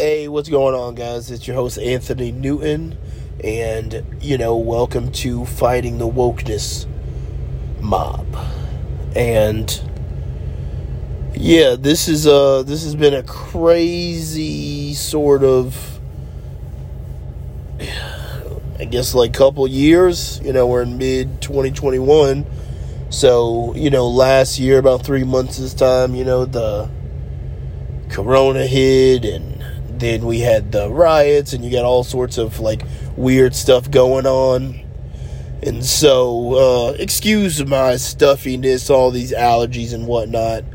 Hey, what's going on, guys? It's your host, Anthony Newton, and, welcome to Fighting the Wokeness Mob. And, this has been a crazy sort of, couple years. We're in mid-2021, so, last year, about 3 months this time, the Corona hit, and then we had the riots, and you got all sorts of, weird stuff going on. And so, excuse my stuffiness, all these allergies and whatnot.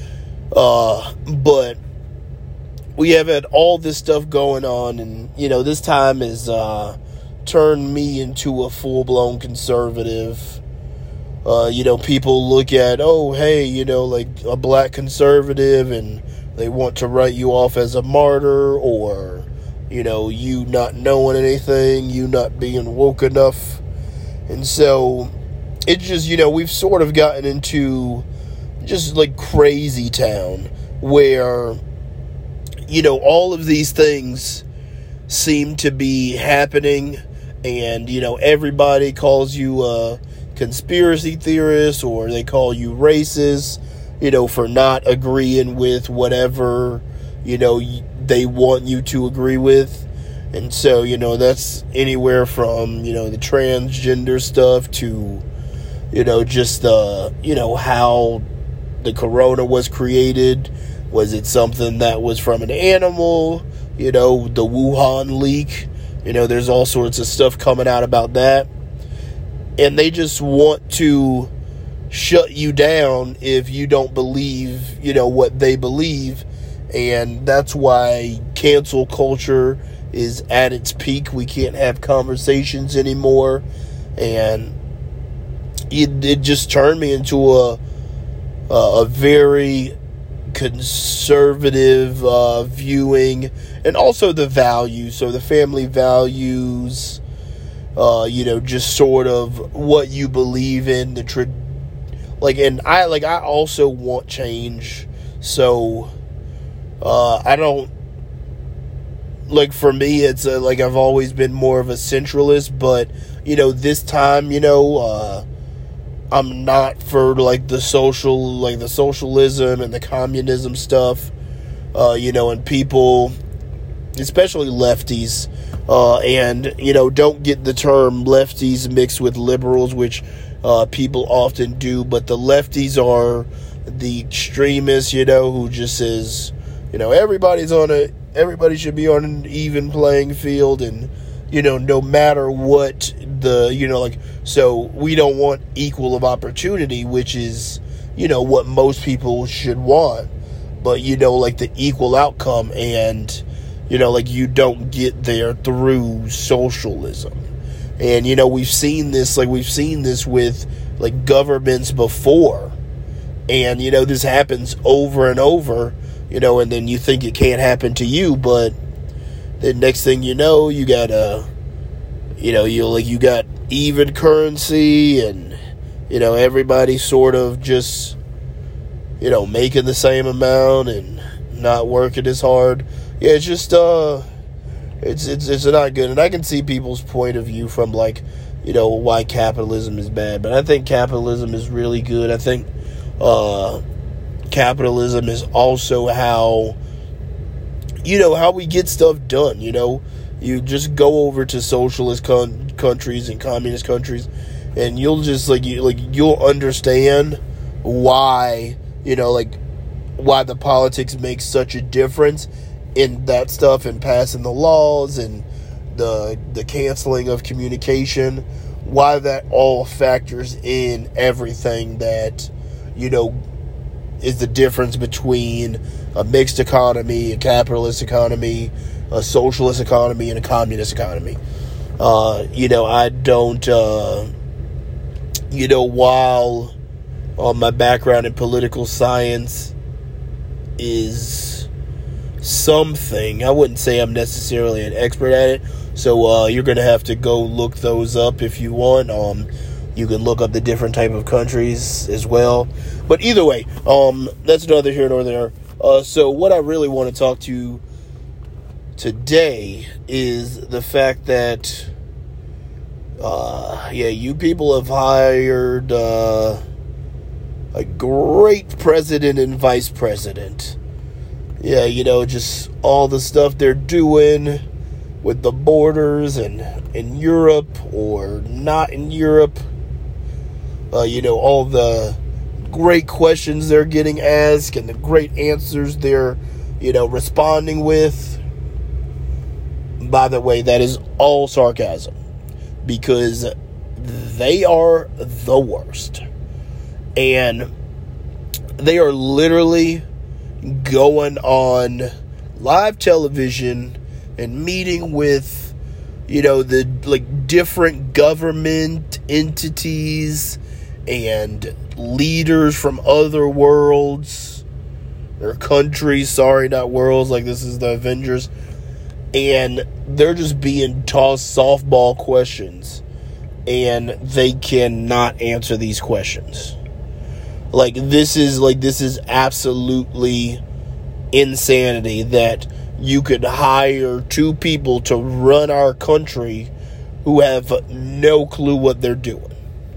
But we have had all this stuff going on, and, this time has turned me into a full-blown conservative. People look at, a black conservative, and they want to write you off as a martyr, or, you not knowing anything, you not being woke enough. And so, it's just, we've sort of gotten into just, crazy town, where, all of these things seem to be happening, and, everybody calls you a conspiracy theorist, or they call you racist, for not agreeing with whatever, they want you to agree with. And so, that's anywhere from, the transgender stuff to, just how the corona was created. Was it something that was from an animal? The Wuhan leak. There's all sorts of stuff coming out about that. And they just want to shut you down if you don't believe, what they believe. And that's why cancel culture is at its peak. We can't have conversations anymore. And it just turned me into a very conservative viewing, and also the values. So the family values, just sort of what you believe in, and I also want change. So, I don't, for me, it's, I've always been more of a centralist, but, this time, I'm not for, the socialism and the communism stuff, and people, especially lefties, and, don't get the term lefties mixed with liberals, which people often do, but the lefties are the extremists, who just says, everybody should be on an even playing field, and, no matter what so we don't want equal of opportunity, which is, what most people should want, but, the equal outcome, and, you don't get there through socialism. And, we've seen this with, governments before. And, this happens over and over, and then you think it can't happen to you, but the next thing you know, you got you got even currency, and, everybody sort of just, making the same amount and not working as hard. Yeah, it's just, it's not good. And I can see people's point of view from, why capitalism is bad. But I think capitalism is really good. I think capitalism is also how we get stuff done. You just go over to socialist countries and communist countries, and you'll just, you'll understand why, why the politics makes such a difference in that stuff, and passing the laws, and the canceling of communication, why that all factors in everything that, is the difference between a mixed economy, a capitalist economy, a socialist economy, and a communist economy. I don't, while my background in political science is something, I wouldn't say I'm necessarily an expert at it. So you're going to have to go look those up if you want. You can look up the different type of countries as well. But either way, that's neither here nor there. So what I really want to talk to today is the fact that, you people have hired a great president and vice president. Yeah, just all the stuff they're doing with the borders and in Europe or not in Europe. All the great questions they're getting asked and the great answers they're, responding with. By the way, that is all sarcasm, because they are the worst. And they are literally going on live television and meeting with, the different government entities and leaders from other worlds or countries. Sorry, not worlds, like this is the Avengers. And they're just being tossed softball questions, and they cannot answer these questions. This is absolutely insanity that you could hire two people to run our country who have no clue what they're doing.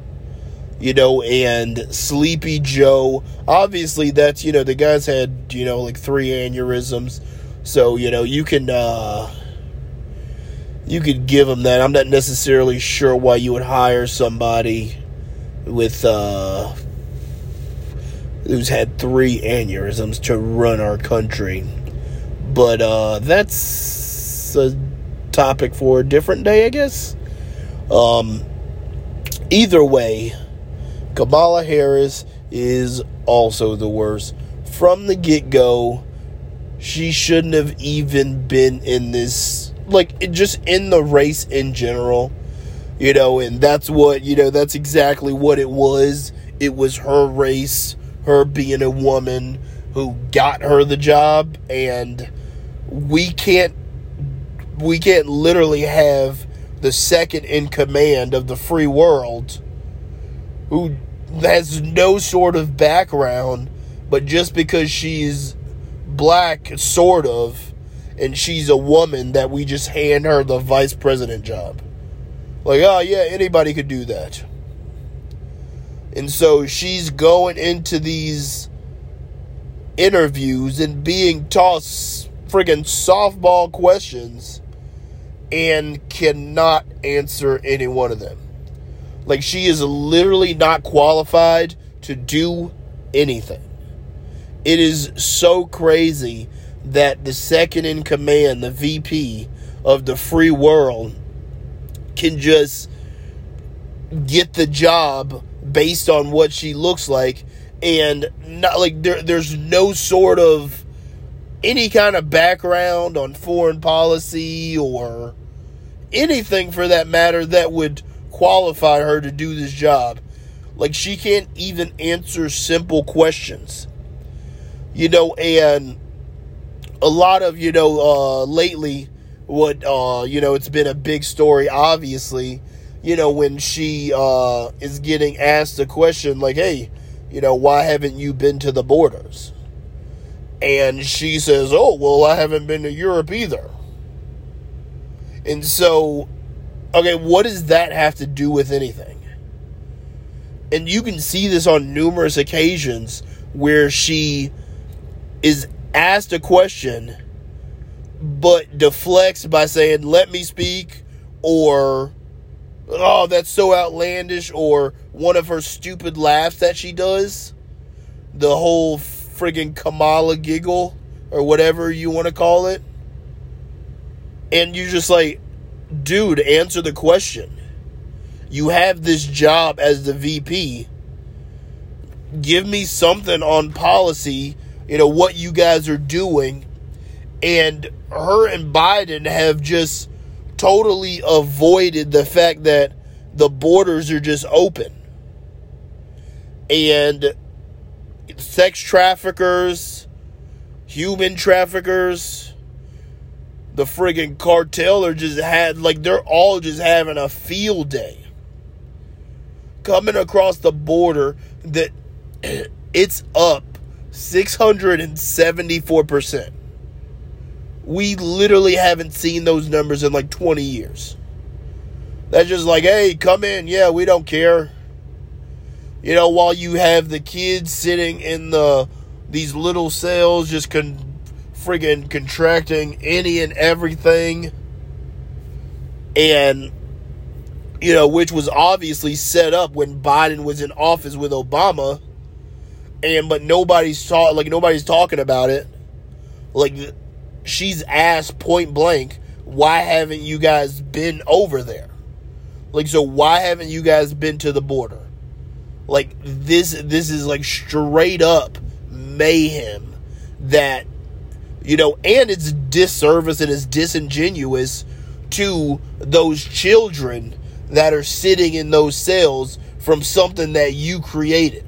And Sleepy Joe, obviously that's, the guy's had, 3 aneurysms. So, you could give him that. I'm not necessarily sure why you would hire somebody with, who's had 3 aneurysms to run our country. But that's a topic for a different day, I guess. Either way, Kamala Harris is also the worst. From the get-go, she shouldn't have even been in this, just in the race in general. And that's what, that's exactly what it was. It was her race, her being a woman who got her the job, and we can't literally have the second in command of the free world who has no sort of background, but just because she's black, sort of, and she's a woman, that we just hand her the vice president job. Anybody could do that. And so she's going into these interviews and being tossed friggin' softball questions and cannot answer any one of them. She is literally not qualified to do anything. It is so crazy that the second in command, the VP of the free world, can just get the job based on what she looks like, and not there's no sort of any kind of background on foreign policy or anything for that matter that would qualify her to do this job. She can't even answer simple questions. And a lot of, lately, what, it's been a big story, obviously, when she is getting asked a question hey, why haven't you been to the borders? And she says, oh, well, I haven't been to Europe either. And so, okay, what does that have to do with anything? And you can see this on numerous occasions where she is asked a question but deflects by saying, let me speak, or, oh, that's so outlandish, or one of her stupid laughs that she does, the whole friggin' Kamala giggle, or whatever you want to call it. And you're just dude, answer the question. You have this job as the VP. Give me something on policy, what you guys are doing. And her and Biden have just totally avoided the fact that the borders are just open. And sex traffickers, human traffickers, the friggin' cartel are just they're all just having a field day. Coming across the border, that it's up 674%. we literally haven't seen those numbers in like 20 years. That's just like, hey, come in. Yeah, we don't care. You know, while you have the kids sitting in these little cells just friggin' contracting any and everything. And, you know, which was obviously set up when Biden was in office with Obama. But nobody's talking about it. Like, she's asked point blank, why haven't you guys been over there? Like, so why haven't you guys been to the border? Like, this is like straight up mayhem that, you know, and it's disservice and it's disingenuous to those children that are sitting in those cells from something that you created.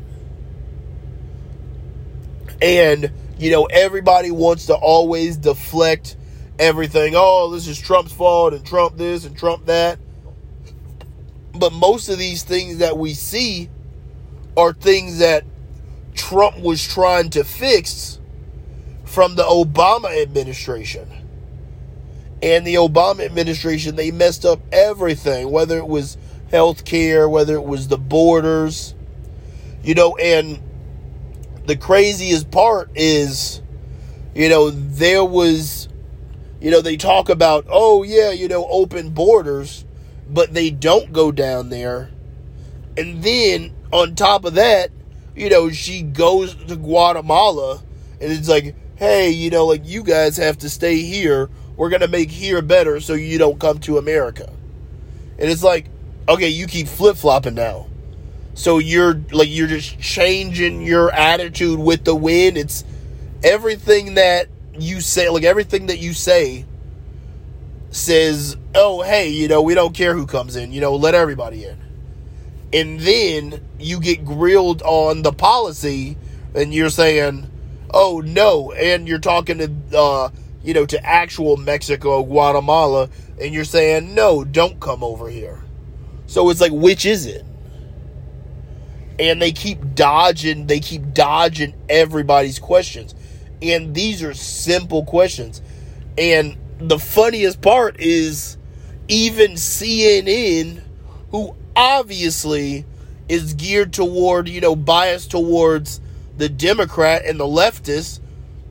And, you know, everybody wants to always deflect everything. Oh, this is Trump's fault and Trump this and Trump that. But most of these things that we see are things that Trump was trying to fix from the Obama administration. And the Obama administration, they messed up everything, whether it was health care, whether it was the borders, you know. And the craziest part is, you know, there was, you know, they talk about, oh yeah, you know, open borders, but they don't go down there. And then on top of that, you know, she goes to Guatemala and it's like, hey, you know, like, you guys have to stay here. We're going to make here better so you don't come to America. And it's like, okay, you keep flip-flopping now. So you're just changing your attitude with the wind. It's everything that you say, like, everything that you say says, oh, hey, you know, we don't care who comes in, you know, let everybody in. And then you get grilled on the policy and you're saying, oh, no. And you're talking to, you know, to actual Mexico, Guatemala, and you're saying, no, don't come over here. So it's like, which is it? And they keep dodging everybody's questions. And these are simple questions. And the funniest part is even CNN, who obviously is geared toward, you know, biased towards the Democrat and the leftists,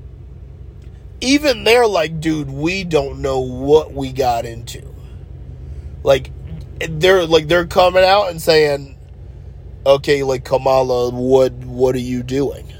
even they're like, dude, we don't know what we got into. Like, they're coming out and saying, okay, like, Kamala, what are you doing?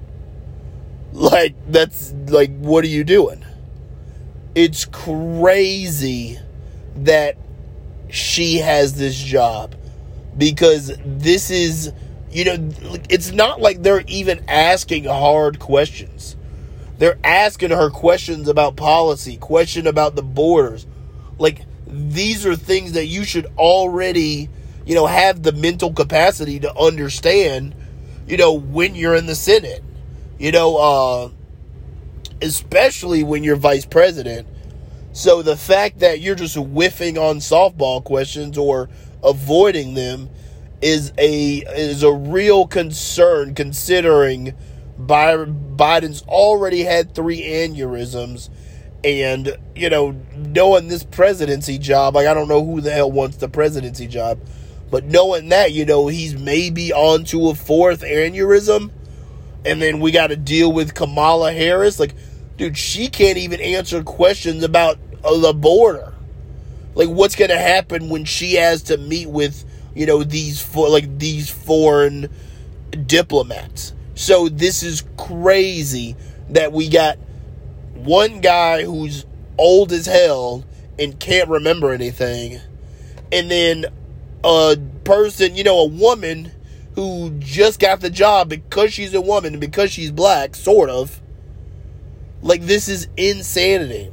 Like, that's, like, what are you doing? It's crazy that she has this job, because this is, you know, it's not like they're even asking hard questions. They're asking her questions about policy, question about the borders. Like, these are things that you should already, you know, have the mental capacity to understand, you know, when you're in the Senate. You know, especially when you're vice president. So the fact that you're just whiffing on softball questions or avoiding them is a real concern, considering Biden's already had 3 aneurysms. And, you know, knowing this presidency job, like, I don't know who the hell wants the presidency job, but knowing that, you know, he's maybe on to a 4th aneurysm, and then we got to deal with Kamala Harris. Like, dude, she can't even answer questions about the border. Like, what's going to happen when she has to meet with, you know, these foreign diplomats? So this is crazy that we got one guy who's old as hell and can't remember anything, and then a person, you know, a woman who just got the job because she's a woman and because she's black, sort of. Like, this is insanity.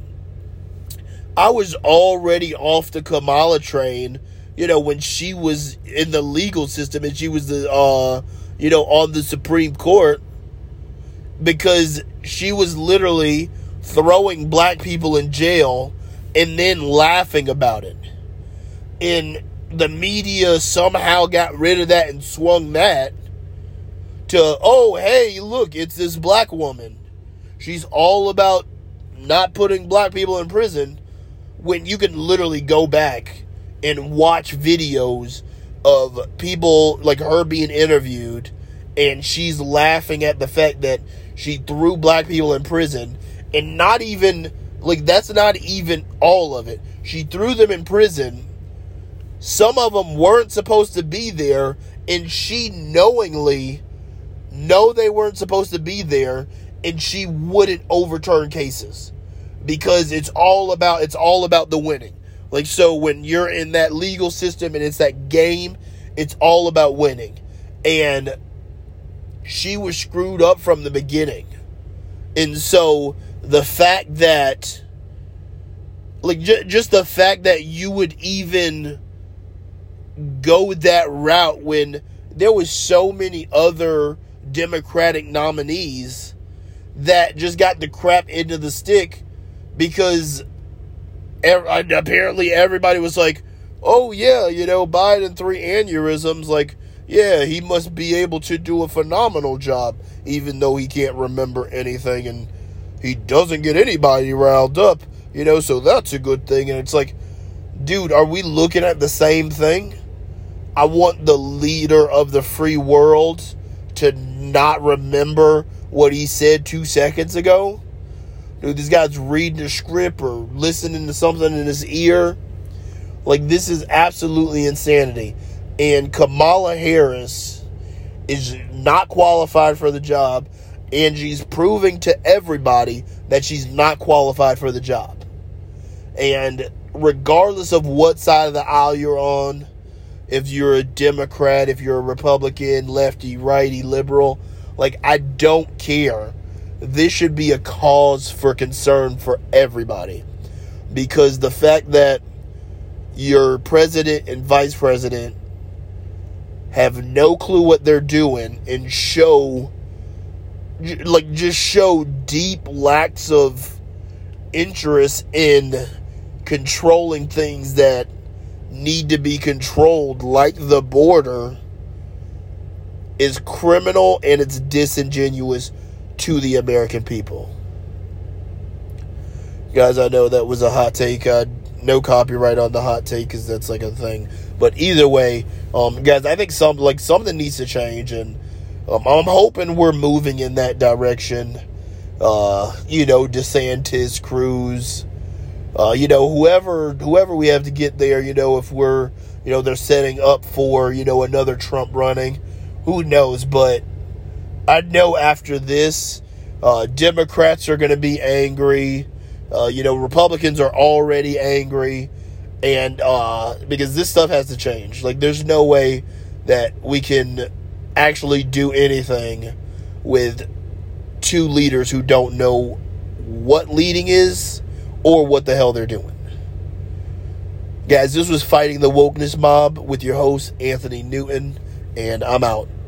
I was already off the Kamala train, you know, when she was in the legal system and she was the, you know, on the Supreme Court, because she was literally throwing black people in jail and then laughing about it. And the media somehow got rid of that and swung that to, oh, hey, look, it's this black woman. She's all about not putting black people in prison when you can literally go back and watch videos of people like her being interviewed and she's laughing at the fact that she threw black people in prison, and not even, like, that's not even all of it. She threw them in prison. Some of them weren't supposed to be there, and she knowingly know they weren't supposed to be there, and she wouldn't overturn cases because it's all about the winning. Like, so when you're in that legal system and it's that game, it's all about winning. And she was screwed up from the beginning. And so the fact that, like, just the fact that you would even go that route when there was so many other Democratic nominees that just got the crap into the stick because apparently everybody was like, oh yeah, Biden 3 aneurysms, like, yeah, he must be able to do a phenomenal job, even though he can't remember anything and he doesn't get anybody riled up, so that's a good thing. And it's like, dude, are we looking at the same thing? I want the leader of the free world to not remember what he said 2 seconds ago. Dude, this guy's reading a script or listening to something in his ear. Like, this is absolutely insanity. And Kamala Harris is not qualified for the job, and she's proving to everybody that she's not qualified for the job. And regardless of what side of the aisle you're on, if you're a Democrat, if you're a Republican, lefty, righty, liberal, like, I don't care. This should be a cause for concern for everybody. Because the fact that your president and vice president have no clue what they're doing and show deep lacks of interest in controlling things that need to be controlled, like the border, is criminal, and it's disingenuous to the American people. Guys, I know that was a hot take. No copyright on the hot take because that's like a thing. But either way, guys, I think something needs to change, and I'm hoping we're moving in that direction. DeSantis, Cruz, whoever we have to get there, if we're, they're setting up for, another Trump running, who knows? But I know after this, Democrats are going to be angry. Republicans are already angry, and because this stuff has to change. Like, there's no way that we can actually do anything with two leaders who don't know what leading is or what the hell they're doing. Guys, this was Fighting the Wokeness Mob with your host, Anthony Newton, and I'm out.